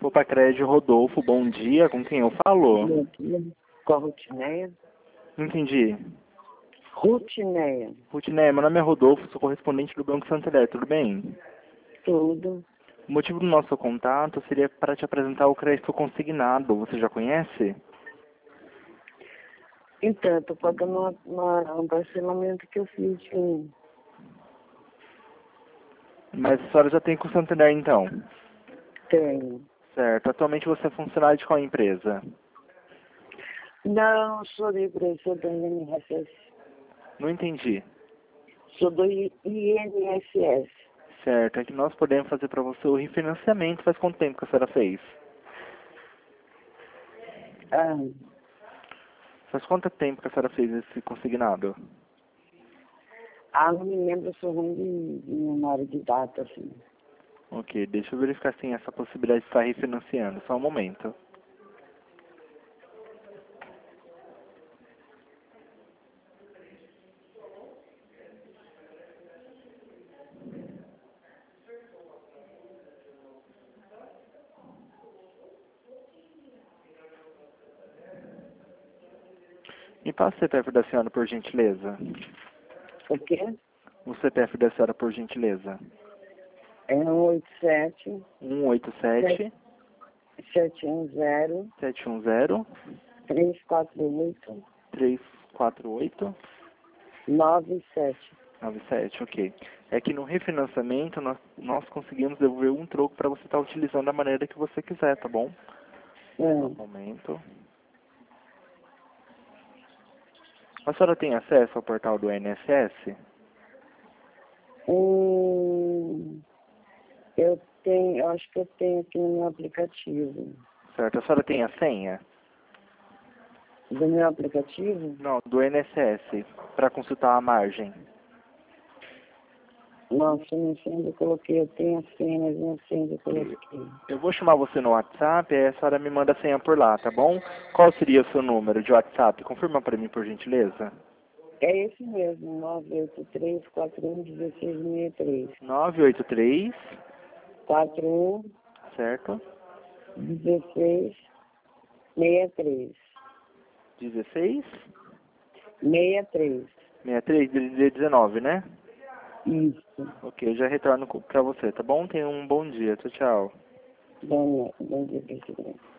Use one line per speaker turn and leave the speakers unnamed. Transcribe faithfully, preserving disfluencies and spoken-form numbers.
Opa Crédito Rodolfo, bom dia. Com quem eu falo?
Bom dia. Com a Rutineia.
Não entendi.
Rutineia.
Rutineia, meu nome é Rodolfo, sou correspondente do Banco Santander, tudo bem?
Tudo.
O motivo do nosso contato seria para te apresentar o crédito consignado. Você já conhece?
Então, estou pagando uma, uma, um parcelamento que eu fiz de um.
Mas a senhora já tem com o Santander então?
Tenho.
Certo. Atualmente você é funcionário de qual empresa?
Não, sou da empresa, sou do I N S S.
Não entendi.
Sou do I N S S.
Certo, é que nós podemos fazer para você o refinanciamento. Faz quanto tempo que a senhora fez?
Ah,
Faz quanto tempo que a senhora fez esse consignado?
ah, não me lembro, eu sou ruim de, de memória de data, assim.
Ok, deixa eu verificar sim essa possibilidade de estar refinanciando. Só um momento. Me passa o C P F da senhora, por gentileza.
O quê?
O C P F da senhora, por gentileza.
É um oito sete,
um oito sete,
sete um zero,
sete um zero,
três quatro oito,
três quatro oito,
nove sete.
nove sete, ok. É que no refinanciamento nós, nós conseguimos devolver um troco para você estar utilizando da maneira que você quiser, tá bom? Só um
Hum.
momento. A senhora tem acesso ao portal do I N S S?
Hum, eu tenho, eu acho que eu tenho aqui no meu aplicativo.
Certo. A senhora tem a senha?
Do meu aplicativo?
Não, do I N S S, para consultar a margem.
Nossa, eu não sei onde eu coloquei. Eu tenho a senha, mas não sei onde eu coloquei.
Eu vou chamar você no WhatsApp, aí a senhora me manda a senha por lá, tá bom? Qual seria o seu número de WhatsApp? Confirma para mim, por gentileza.
É esse mesmo, nove oito três, quatro um, um seis seis três.
nove oito três,
quatro um,
certo?
um seis seis três.
dezesseis,
sessenta e três.
sessenta e três, de dezenove, né?
Isso.
Ok, já retorno para você, tá bom? Tenha um bom dia. Tchau, tchau.
Bom, bom dia, presidente.